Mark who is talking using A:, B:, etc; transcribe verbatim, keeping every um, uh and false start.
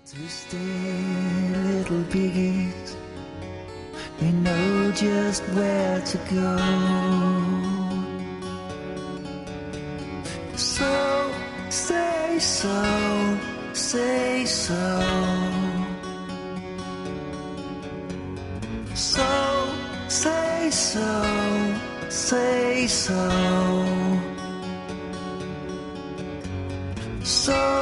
A: Twisted little piggies, they know just where to go. So, say so, say so. So, say so, say so. So